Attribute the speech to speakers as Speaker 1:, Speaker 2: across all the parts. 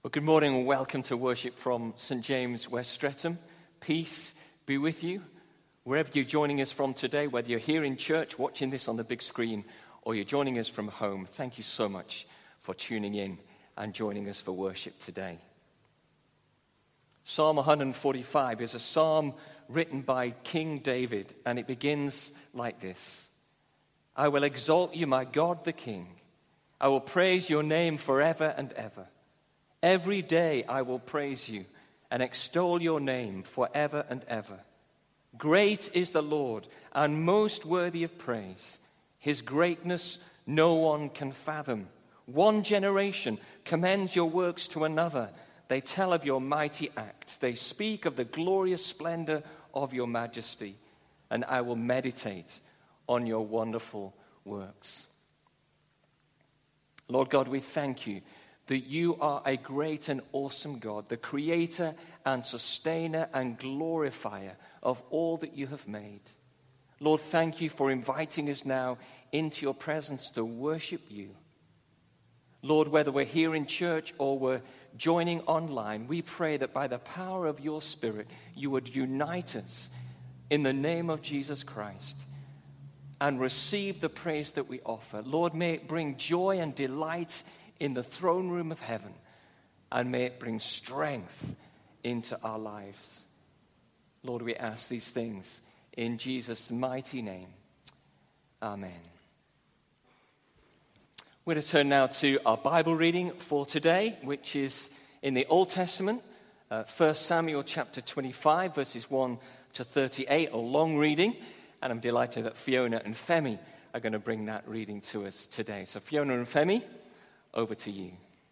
Speaker 1: Well, good morning and welcome to worship from St. James, West Streatham. Peace be with you. Wherever you're joining us from today, whether you're here in church, watching this on the big screen, or you're joining us from home, thank you so much for tuning in and joining us for worship today. Psalm 145 is a psalm written by King David, and it begins like this. I will exalt you, my God the King. I will praise your name forever and ever. Every day I will praise you and extol your name forever and ever. Great is the Lord and most worthy of praise. His greatness no one can fathom. One generation commends your works to another. They tell of your mighty acts. They speak of the glorious splendor of your majesty. And I will meditate on your wonderful works. Lord God, we thank you that you are a great and awesome God, the creator and sustainer and glorifier of all that you have made. Lord, thank you for inviting us now into your presence to worship you. Lord, whether we're here in church or we're joining online, we pray that by the power of your Spirit, you would unite us in the name of Jesus Christ and receive the praise that we offer. Lord, may it bring joy and delight in the throne room of heaven, and may it bring strength into our lives. Lord, we ask these things in Jesus' mighty name. Amen. We're going to turn now to our Bible reading for today, which is in the Old Testament, 1 Samuel chapter 25, verses 1 to 38, a long reading, and I'm delighted that Fiona and Femi are going to bring that reading to us today. So Fiona and Femi, over to you.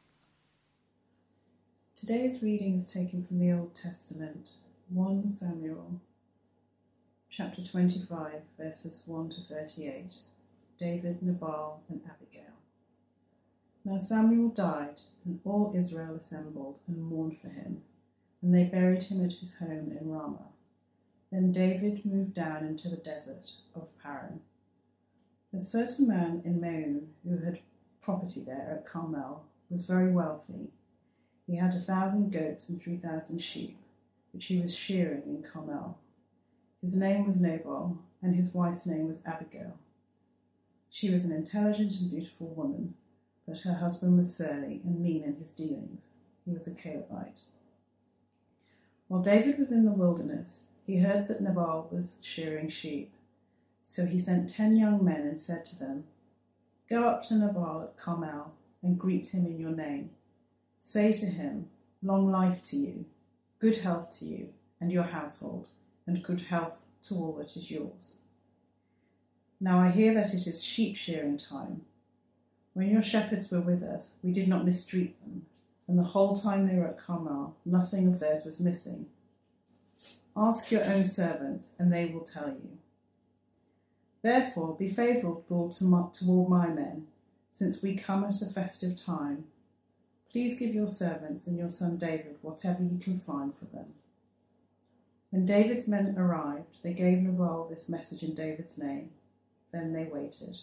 Speaker 2: Today's reading is taken from the Old Testament, 1 Samuel, chapter 25, verses 1 to 38, David, Nabal, and Abigail. Now Samuel died, and all Israel assembled and mourned for him, and they buried him at his home in Ramah. Then David moved down into the desert of Paran. A certain man in Maon who had property there at Carmel was very wealthy. He had 1,000 goats and 3,000 sheep, which he was shearing in Carmel. His name was Nabal, and his wife's name was Abigail. She was an intelligent and beautiful woman, but her husband was surly and mean in his dealings. He was a Calebite. While David was in the wilderness, he heard that Nabal was shearing sheep. So he sent 10 young men and said to them, Go up to Nabal at Carmel and greet him in your name. Say to him, long life to you, good health to you and your household, and good health to all that is yours. Now I hear that it is sheep shearing time. When your shepherds were with us, we did not mistreat them, and the whole time they were at Carmel, nothing of theirs was missing. Ask your own servants, and they will tell you. Therefore, be favourable toward my men, since we come at a festive time. Please give your servants and your son David whatever you can find for them. When David's men arrived, they gave Nabal this message in David's name. Then they waited.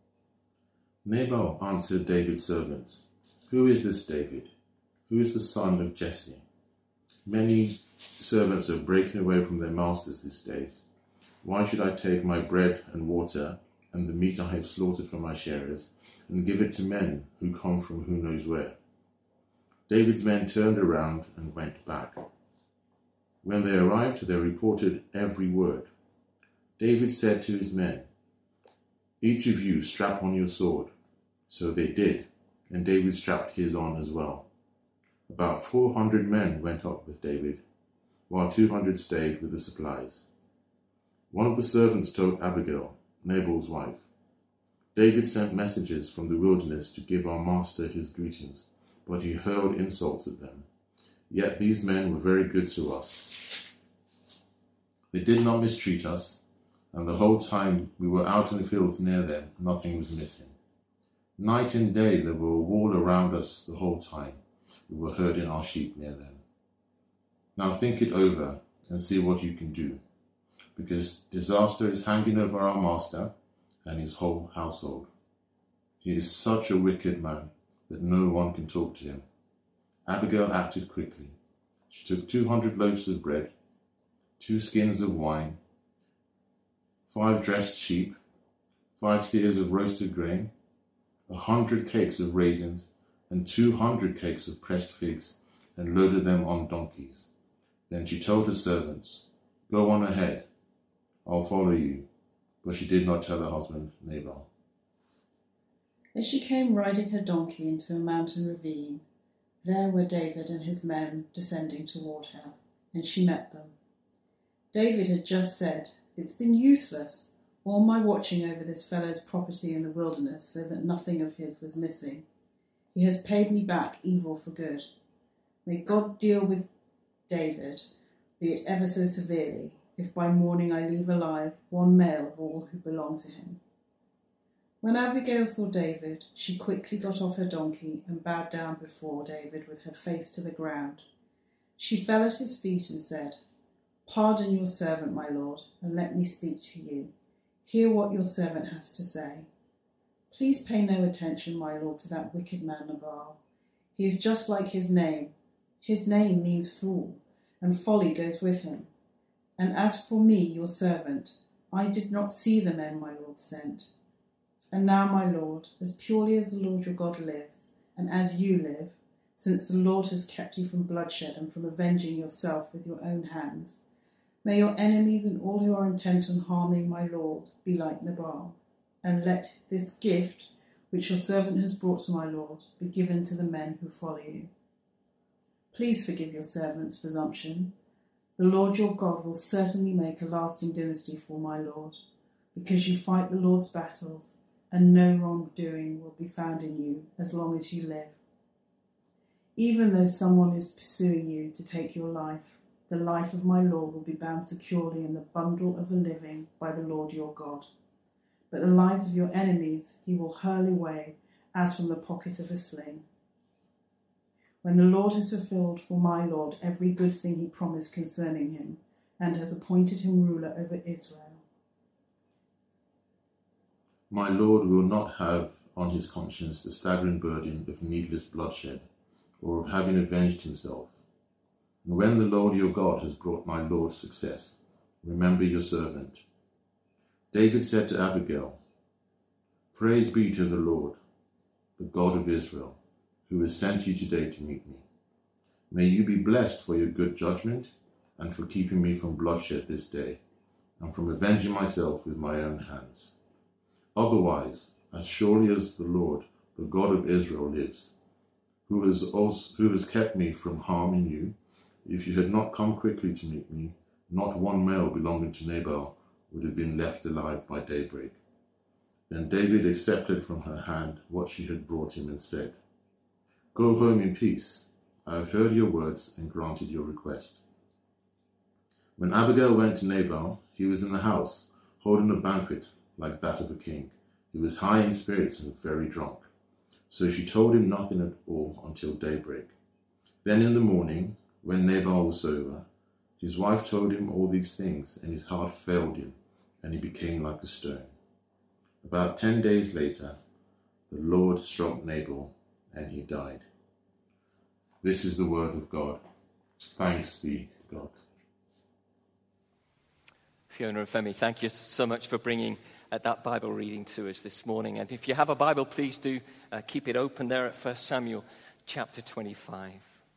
Speaker 3: Nabal answered David's servants, Who is this David? Who is the son of Jesse? Many servants are breaking away from their masters these days. Why should I take my bread and water and the meat I have slaughtered for my sharers and give it to men who come from who knows where? David's men turned around and went back. When they arrived, they reported every word. David said to his men, Each of you strap on your sword. So they did, and David strapped his on as well. About 400 men went up with David, while 200 stayed with the supplies. One of the servants told Abigail, Nabal's wife, David sent messengers from the wilderness to give our master his greetings, but he hurled insults at them. Yet these men were very good to us. They did not mistreat us, and the whole time we were out in the fields near them, nothing was missing. Night and day there were a wall around us the whole time. We were herding our sheep near them. Now think it over and see what you can do, because disaster is hanging over our master and his whole household. He is such a wicked man that no one can talk to him. Abigail acted quickly. She took 200 loaves of bread, 2 skins of wine, 5 dressed sheep, 5 seahs of roasted grain, 100 cakes of raisins, and 200 cakes of pressed figs, and loaded them on donkeys. Then she told her servants, "Go on ahead, I'll follow you." But she did not tell her husband Nabal.
Speaker 2: As she came riding her donkey into a mountain ravine, there were David and his men descending toward her, and she met them. David had just said, "It's been useless, all my watching over this fellow's property in the wilderness so that nothing of his was missing. He has paid me back evil for good. May God deal with David, be it ever so severely, if by morning I leave alive one male of all who belong to him." When Abigail saw David, she quickly got off her donkey and bowed down before David with her face to the ground. She fell at his feet and said, "Pardon your servant, my lord, and let me speak to you. Hear what your servant has to say. Please pay no attention, my lord, to that wicked man Nabal. He is just like his name. His name means fool, and folly goes with him. And as for me, your servant, I did not see the men my lord sent. And now, my lord, as purely as the Lord your God lives, and as you live, since the Lord has kept you from bloodshed and from avenging yourself with your own hands, may your enemies and all who are intent on harming my lord be like Nabal, and let this gift, which your servant has brought to my lord, be given to the men who follow you. Please forgive your servant's presumption. The Lord your God will certainly make a lasting dynasty for my lord, because you fight the Lord's battles, and no wrongdoing will be found in you as long as you live. Even though someone is pursuing you to take your life, the life of my Lord will be bound securely in the bundle of the living by the Lord your God. But the lives of your enemies he will hurl away as from the pocket of a sling. When the Lord has fulfilled for my Lord every good thing he promised concerning him, and has appointed him ruler over Israel,
Speaker 3: My Lord will not have on his conscience the staggering burden of needless bloodshed, or of having avenged himself. And when the Lord your God has brought my Lord success, remember your servant." David said to Abigail, "Praise be to the Lord, the God of Israel, who has sent you today to meet me. May you be blessed for your good judgment and for keeping me from bloodshed this day, and from avenging myself with my own hands. Otherwise, as surely as the Lord, the God of Israel, lives, who has kept me from harming you, if you had not come quickly to meet me, not one male belonging to Nabal would have been left alive by daybreak." Then David accepted from her hand what she had brought him and said, "Go home in peace. I have heard your words and granted your request." When Abigail went to Nabal, he was in the house, holding a banquet like that of a king. He was high in spirits and very drunk. So she told him nothing at all until daybreak. Then in the morning, when Nabal was sober, his wife told him all these things, and his heart failed him, and he became like a stone. About 10 days later, the Lord struck Nabal, and he died. This is the word of God. Thanks be to God.
Speaker 1: Fiona and Femi, thank you so much for bringing that Bible reading to us this morning. And if you have a Bible, please do keep it open there at 1 Samuel chapter 25.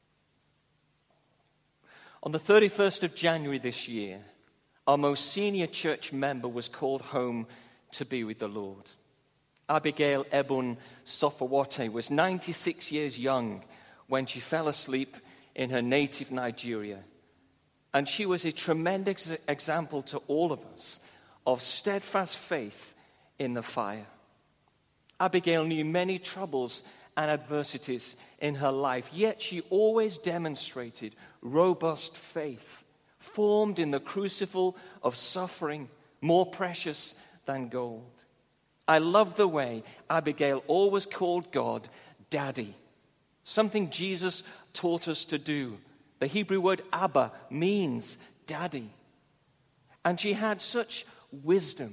Speaker 1: On the 31st of January this year, our most senior church member was called home to be with the Lord. Abigail Ebun Sofawate was 96 years young when she fell asleep in her native Nigeria. And she was a tremendous example to all of us of steadfast faith in the fire. Abigail knew many troubles and adversities in her life, yet she always demonstrated robust faith, formed in the crucible of suffering, more precious than gold. I love the way Abigail always called God Daddy, something Jesus taught us to do. The Hebrew word Abba means daddy. And she had such wisdom,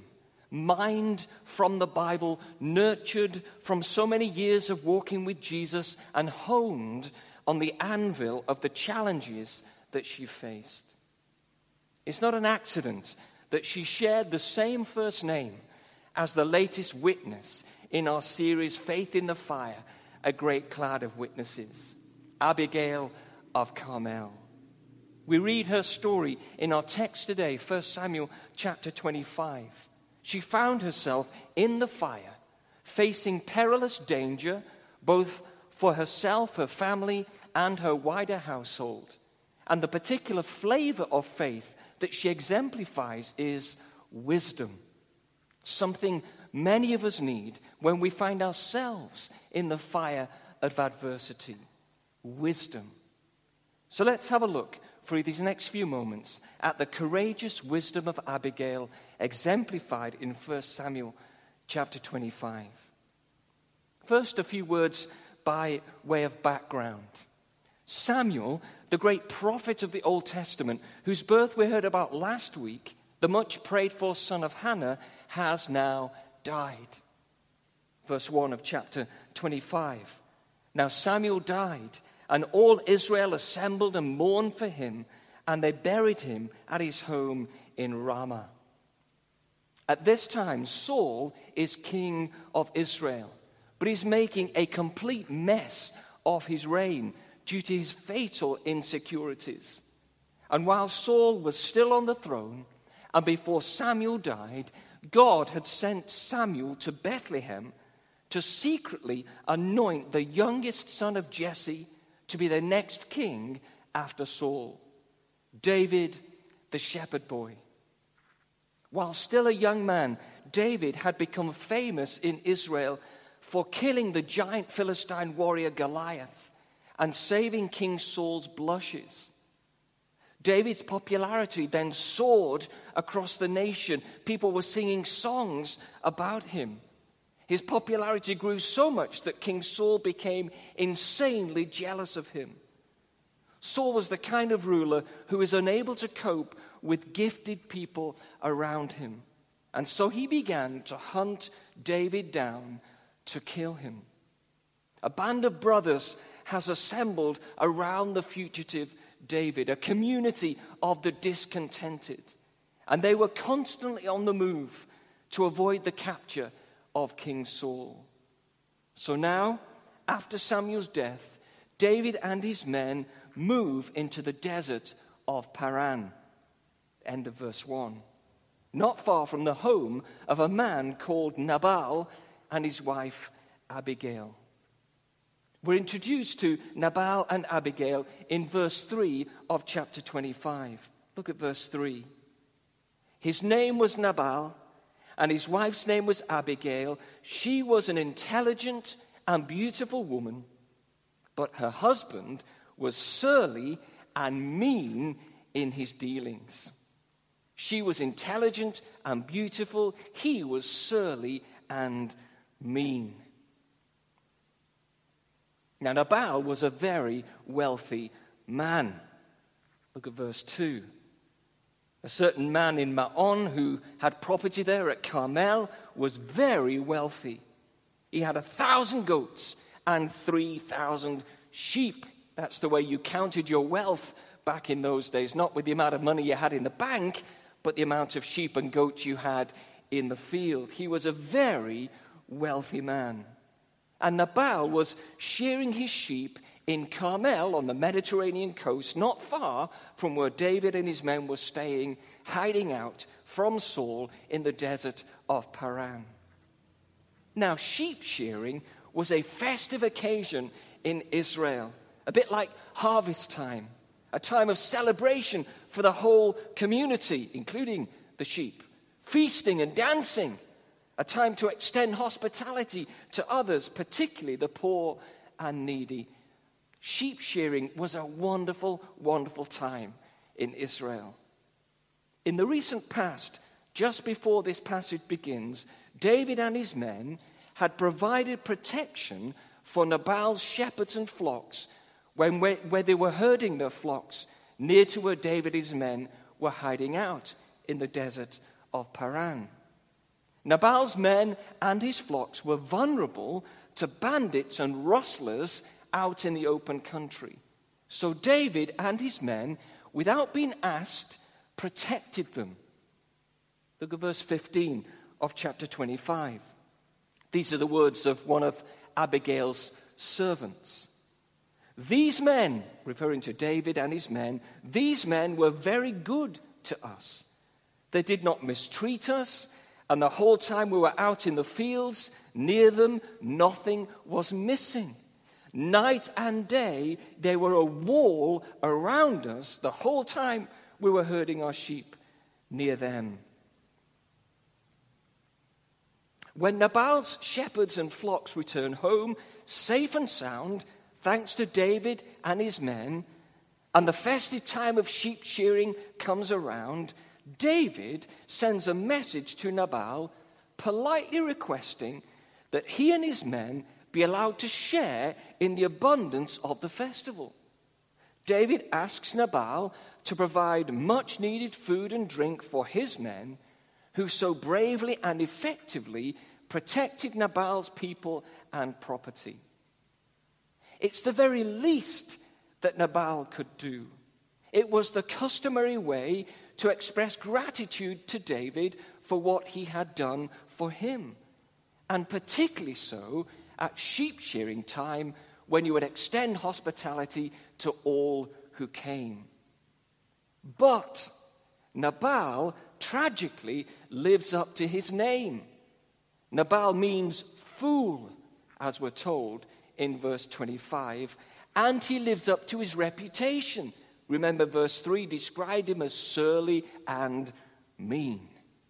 Speaker 1: mined from the Bible, nurtured from so many years of walking with Jesus, and honed on the anvil of the challenges that she faced. It's not an accident that she shared the same first name as the latest witness in our series, Faith in the Fire, a great cloud of witnesses, Abigail of Carmel. We read her story in our text today, 1 Samuel chapter 25. She found herself in the fire, facing perilous danger, both for herself, her family, and her wider household. And the particular flavor of faith that she exemplifies is wisdom, something many of us need when we find ourselves in the fire of adversity. Wisdom. So let's have a look for these next few moments at the courageous wisdom of Abigail exemplified in 1 Samuel chapter 25. First, a few words by way of background. Samuel, the great prophet of the Old Testament, whose birth we heard about last week, the much prayed for son of Hannah, has now died. Verse 1 of chapter 25. Now Samuel died, and all Israel assembled and mourned for him, and they buried him at his home in Ramah. At this time, Saul is king of Israel, but he's making a complete mess of his reign due to his fatal insecurities. And while Saul was still on the throne, and before Samuel died, God had sent Samuel to Bethlehem to secretly anoint the youngest son of Jesse to be the next king after Saul, David, the shepherd boy. While still a young man, David had become famous in Israel for killing the giant Philistine warrior Goliath and saving King Saul's blushes. David's popularity then soared across the nation. People were singing songs about him. His popularity grew so much that King Saul became insanely jealous of him. Saul was the kind of ruler who is unable to cope with gifted people around him. And so he began to hunt David down to kill him. A band of brothers has assembled around the fugitive David, a community of the discontented. And they were constantly on the move to avoid the capture of King Saul. So now, after Samuel's death, David and his men move into the desert of Paran. End of verse 1. Not far from the home of a man called Nabal and his wife Abigail. We're introduced to Nabal and Abigail in verse 3 of chapter 25. Look at verse 3. His name was Nabal, and his wife's name was Abigail. She was an intelligent and beautiful woman, but her husband was surly and mean in his dealings. She was intelligent and beautiful. He was surly and mean. Now, Nabal was a very wealthy man. Look at verse 2. A certain man in Maon who had property there at Carmel was very wealthy. He had 1,000 goats and 3,000 sheep. That's the way you counted your wealth back in those days, not with the amount of money you had in the bank, but the amount of sheep and goats you had in the field. He was a very wealthy man. And Nabal was shearing his sheep in Carmel on the Mediterranean coast, not far from where David and his men were staying, hiding out from Saul in the desert of Paran. Now, sheep shearing was a festive occasion in Israel, a bit like harvest time, a time of celebration for the whole community, including the sheep, feasting and dancing, a time to extend hospitality to others, particularly the poor and needy. Sheep shearing was a wonderful, wonderful time in Israel. In the recent past, just before this passage begins, David and his men had provided protection for Nabal's shepherds and flocks where they were herding their flocks near to where David and his men were hiding out in the desert of Paran. Nabal's men and his flocks were vulnerable to bandits and rustlers out in the open country. So David and his men, without being asked, protected them. Look at verse 15 of chapter 25. These are the words of one of Abigail's servants. These men, referring to David and his men, these men were very good to us. They did not mistreat us, and the whole time we were out in the fields, near them, nothing was missing. Night and day, they were a wall around us the whole time we were herding our sheep near them. When Nabal's shepherds and flocks returned home, safe and sound, thanks to David and his men, and the festive time of sheep shearing comes around, David sends a message to Nabal, politely requesting that he and his men be allowed to share in the abundance of the festival. David asks Nabal to provide much-needed food and drink for his men, who so bravely and effectively protected Nabal's people and property. It's the very least that Nabal could do. It was the customary way to express gratitude to David for what he had done for him, and particularly so at sheep shearing time, when you would extend hospitality to all who came. But Nabal tragically lives up to his name. Nabal means fool, as we're told in verse 25, and he lives up to his reputation. Remember, verse 3 described him as surly and mean.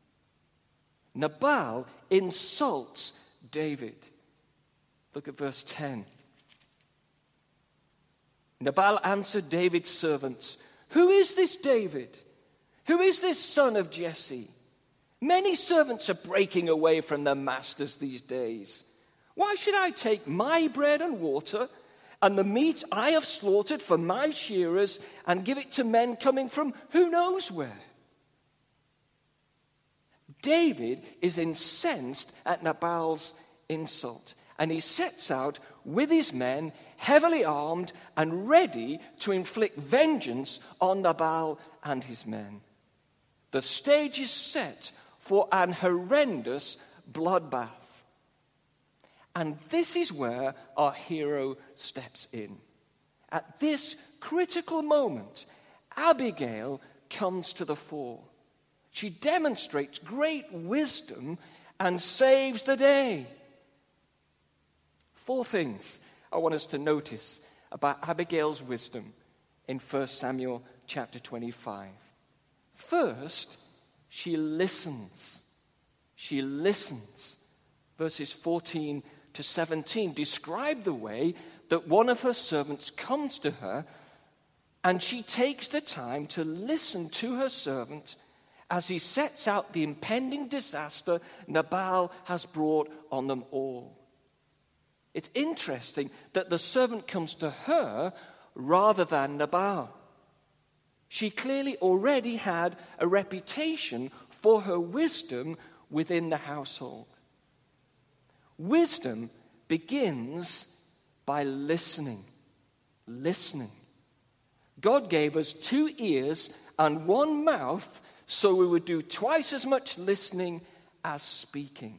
Speaker 1: Nabal insults David. Look at verse 10. Nabal answered David's servants, "Who is this David? Who is this son of Jesse? Many servants are breaking away from their masters these days. Why should I take my bread and water and the meat I have slaughtered for my shearers and give it to men coming from who knows where?" David is incensed at Nabal's insult, and he sets out with his men, heavily armed and ready to inflict vengeance on Nabal and his men. The stage is set for an horrendous bloodbath. And this is where our hero steps in. At this critical moment, Abigail comes to the fore. She demonstrates great wisdom and saves the day. 4 things I want us to notice about Abigail's wisdom in 1 Samuel chapter 25. First, she listens. She listens. Verses 14 to 17 describe the way that one of her servants comes to her, and she takes the time to listen to her servant as he sets out the impending disaster Nabal has brought on them all. It's interesting that the servant comes to her rather than Nabal. She clearly already had a reputation for her wisdom within the household. Wisdom begins by listening. Listening. God gave us 2 ears and 1 mouth so we would do twice as much listening as speaking.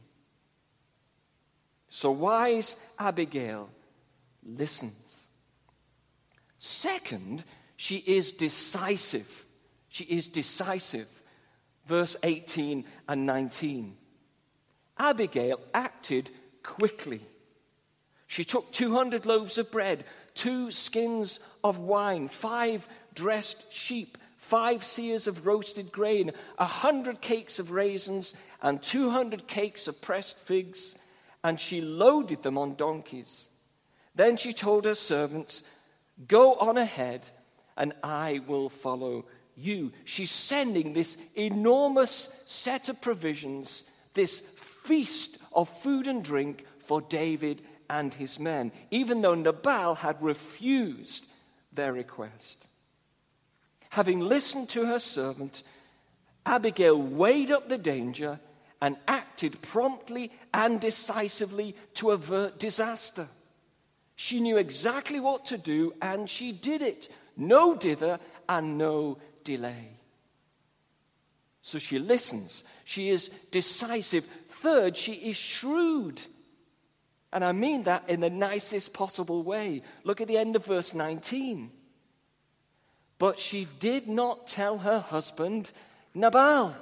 Speaker 1: So wise Abigail listens. Second, she is decisive. She is decisive. Verse 18 and 19. Abigail acted quickly. She took 200 loaves of bread, 2 skins of wine, 5 dressed sheep, 5 seahs of roasted grain, 100 cakes of raisins, and 200 cakes of pressed figs, and she loaded them on donkeys. Then she told her servants, "Go on ahead, and I will follow you." She's sending this enormous set of provisions, this feast of food and drink for David and his men, even though Nabal had refused their request. Having listened to her servant, Abigail weighed up the danger and acted promptly and decisively to avert disaster. She knew exactly what to do, and she did it. No dither and no delay. So she listens. She is decisive. Third, she is shrewd. And I mean that in the nicest possible way. Look at the end of verse 19. But she did not tell her husband, Nabal.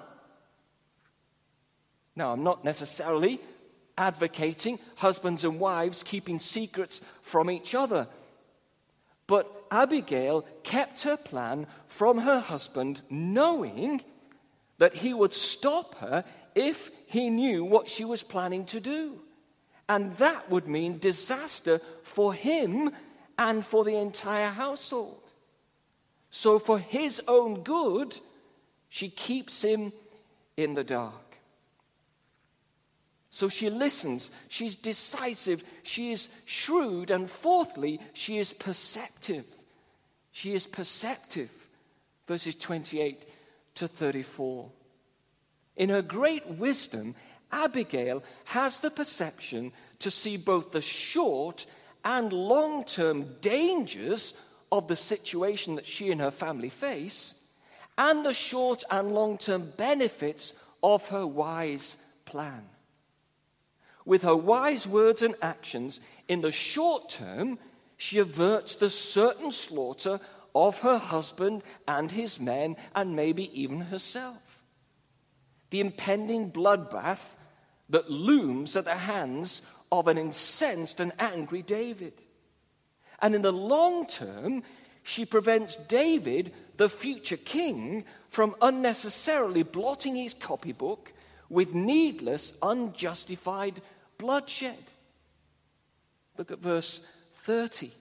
Speaker 1: Now, I'm not necessarily advocating husbands and wives keeping secrets from each other. But Abigail kept her plan from her husband, knowing that he would stop her if he knew what she was planning to do. And that would mean disaster for him and for the entire household. So for his own good, she keeps him in the dark. So she listens, she's decisive, she is shrewd, and fourthly, she is perceptive. She is perceptive. Verses 28 to 34. In her great wisdom, Abigail has the perception to see both the short and long-term dangers of the situation that she and her family face, and the short and long-term benefits of her wise plan. With her wise words and actions, in the short term, she averts the certain slaughter of her husband and his men, and maybe even herself. The impending bloodbath that looms at the hands of an incensed and angry David. And in the long term, she prevents David, the future king, from unnecessarily blotting his copybook with needless, unjustified bloodshed. Look at verse 30.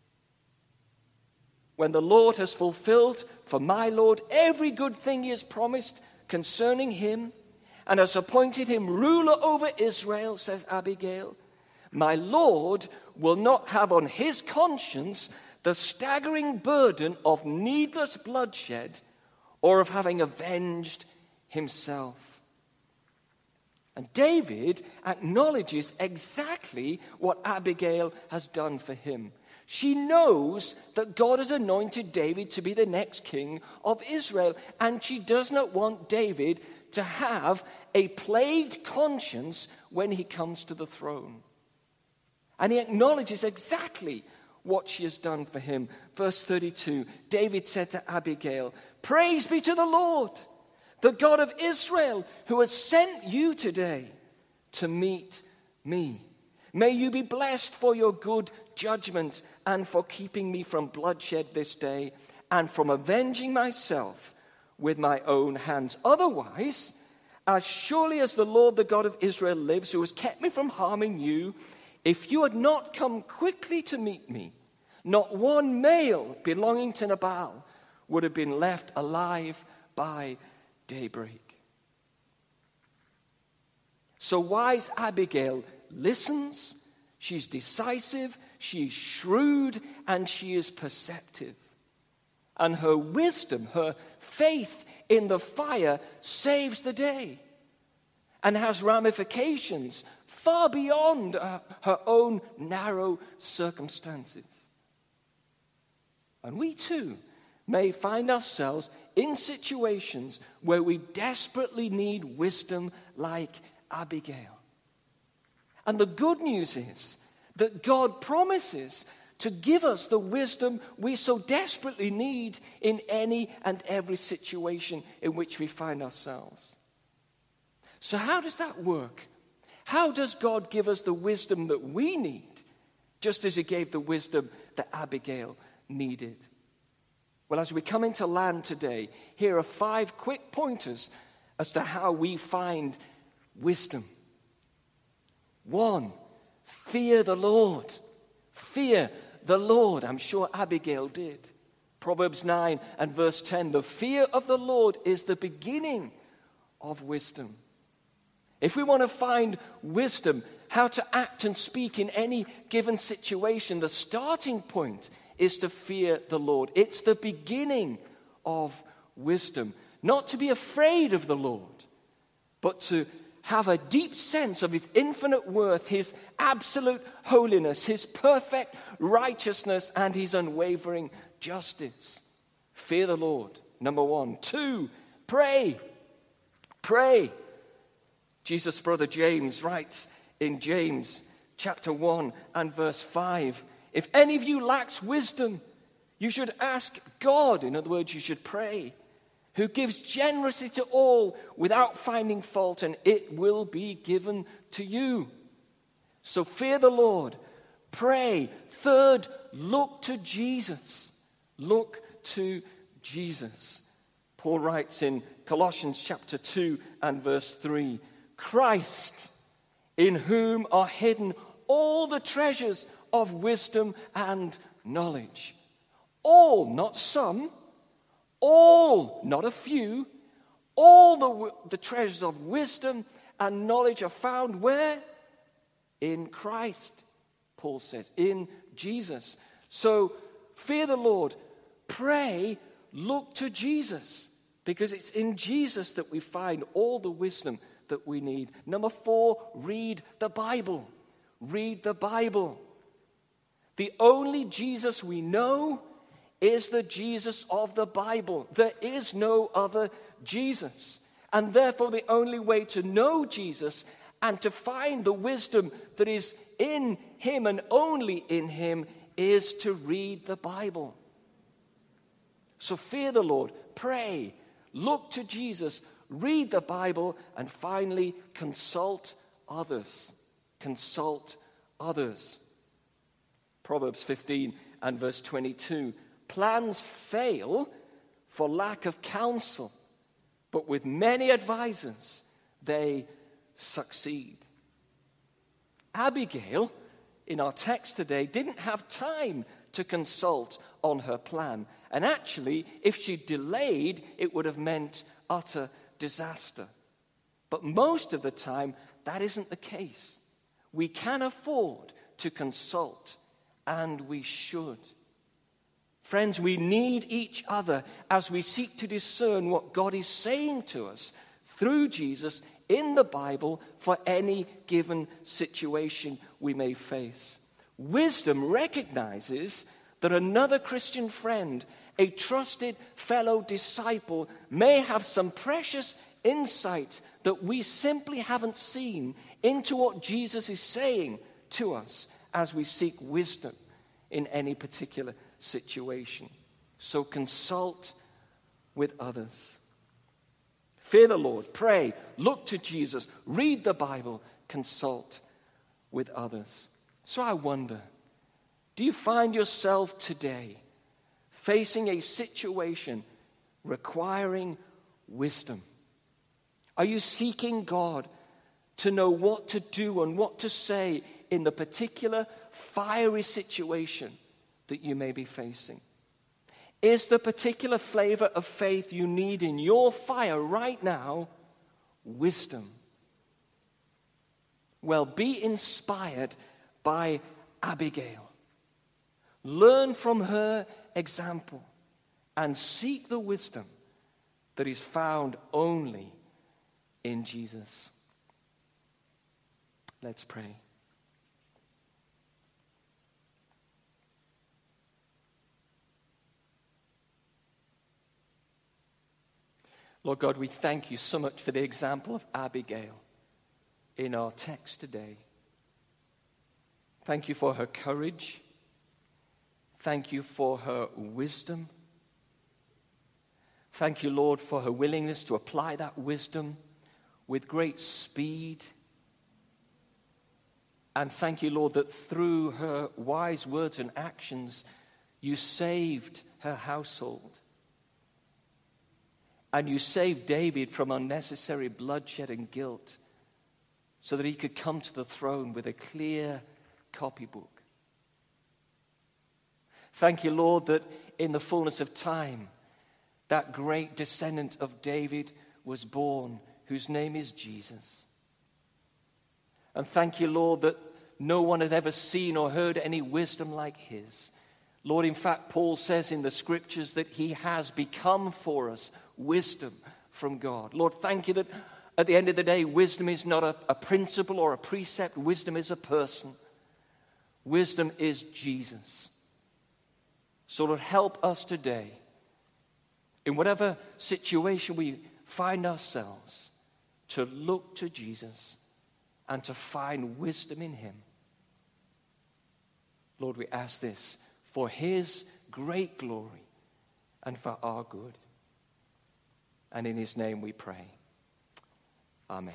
Speaker 1: When the Lord has fulfilled for my Lord every good thing he has promised concerning him, and has appointed him ruler over Israel, says Abigail, my Lord will not have on his conscience the staggering burden of needless bloodshed or of having avenged himself. And David acknowledges exactly what Abigail has done for him. She knows that God has anointed David to be the next king of Israel, and she does not want David to have a plagued conscience when he comes to the throne. And he acknowledges exactly what she has done for him. Verse 32, David said to Abigail, praise be to the Lord, the God of Israel, who has sent you today to meet me. May you be blessed for your good judgment and for keeping me from bloodshed this day and from avenging myself with my own hands. Otherwise, as surely as the Lord, the God of Israel lives, who has kept me from harming you, if you had not come quickly to meet me, not one male belonging to Nabal would have been left alive by daybreak. So wise Abigail listens, she's decisive, she's shrewd, and she is perceptive. And her wisdom, her faith in the fire saves the day and has ramifications far beyond her own narrow circumstances. And we too may find ourselves in situations where we desperately need wisdom like Abigail. And the good news is that God promises to give us the wisdom we so desperately need in any and every situation in which we find ourselves. So how does that work? How does God give us the wisdom that we need, just as he gave the wisdom that Abigail needed? Well, as we come into land today, here are 5 quick pointers as to how we find wisdom. 1, fear the Lord. Fear the Lord. I'm sure Abigail did. Proverbs 9 and verse 10, the fear of the Lord is the beginning of wisdom. If we want to find wisdom, how to act and speak in any given situation, the starting point is to fear the Lord. It's the beginning of wisdom. Not to be afraid of the Lord, but to have a deep sense of his infinite worth, his absolute holiness, his perfect righteousness, and his unwavering justice. Fear the Lord, number 1. 2, pray. Pray. Jesus' brother James writes in James chapter 1 and verse 5, if any of you lacks wisdom, you should ask God. In other words, you should pray, who gives generously to all without finding fault, and it will be given to you. So fear the Lord, pray. 3rd, look to Jesus. Look to Jesus. Paul writes in Colossians chapter 2 and verse 3, Christ, in whom are hidden all the treasures of wisdom and knowledge. All, not some. All, not a few. All the treasures of wisdom and knowledge are found where? In Christ, Paul says, in Jesus. So fear the Lord, pray, look to Jesus, because it's in Jesus that we find all the wisdom that we need. Number 4, read the Bible. Read the Bible. The only Jesus we know is the Jesus of the Bible. There is no other Jesus. And therefore, the only way to know Jesus and to find the wisdom that is in him and only in him is to read the Bible. So fear the Lord, pray, look to Jesus, read the Bible, and finally consult others. Consult others. Proverbs 15 and verse 22. Plans fail for lack of counsel, but with many advisors they succeed. Abigail, in our text today, didn't have time to consult on her plan. And actually, if she delayed, it would have meant utter disaster. But most of the time, that isn't the case. We can afford to consult, and we should. Friends, we need each other as we seek to discern what God is saying to us through Jesus in the Bible for any given situation we may face. Wisdom recognizes that another Christian friend, a trusted fellow disciple, may have some precious insight that we simply haven't seen into what Jesus is saying to us as we seek wisdom in any particular situation. So consult with others. Fear the Lord, pray, look to Jesus, read the Bible, consult with others. So I wonder, do you find yourself today facing a situation requiring wisdom? Are you seeking God to know what to do and what to say in the particular fiery situation that you may be facing? Is the particular flavor of faith you need in your fire right now wisdom? Well, be inspired by Abigail. Learn from her example and seek the wisdom that is found only in Jesus. Let's pray. Lord God, we thank you so much for the example of Abigail in our text today. Thank you for her courage. Thank you for her wisdom. Thank you, Lord, for her willingness to apply that wisdom with great speed. And thank you, Lord, that through her wise words and actions, you saved her household. And you saved David from unnecessary bloodshed and guilt so that he could come to the throne with a clear copybook. Thank you, Lord, that in the fullness of time, that great descendant of David was born, whose name is Jesus. And thank you, Lord, that no one had ever seen or heard any wisdom like his. Lord, in fact, Paul says in the scriptures that he has become for us wisdom from God. Lord, thank you that At the end of the day, wisdom is not a principle or a precept. Wisdom is a person. Wisdom is Jesus. So Lord, help us today, in whatever situation we find ourselves, to look to Jesus and to find wisdom in him. Lord, we ask this for his great glory and for our good. And in his name we pray. Amen.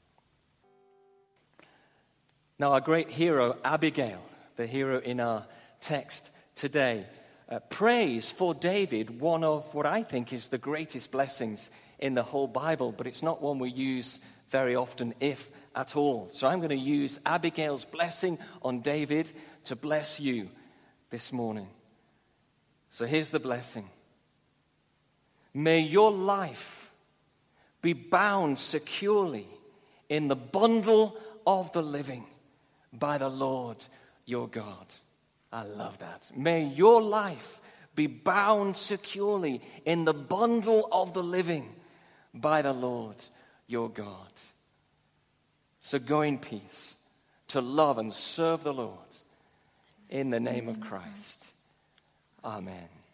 Speaker 1: Now, our great hero, Abigail, the hero in our text today, prays for David one of what I think is the greatest blessings in the whole Bible, but it's not one we use very often, if at all. So I'm going to use Abigail's blessing on David to bless you this morning. So here's the blessing. May your life be bound securely in the bundle of the living by the Lord your God. I love that. May your life be bound securely in the bundle of the living by the Lord your God. So go in peace to love and serve the Lord in the name of Christ. Amen.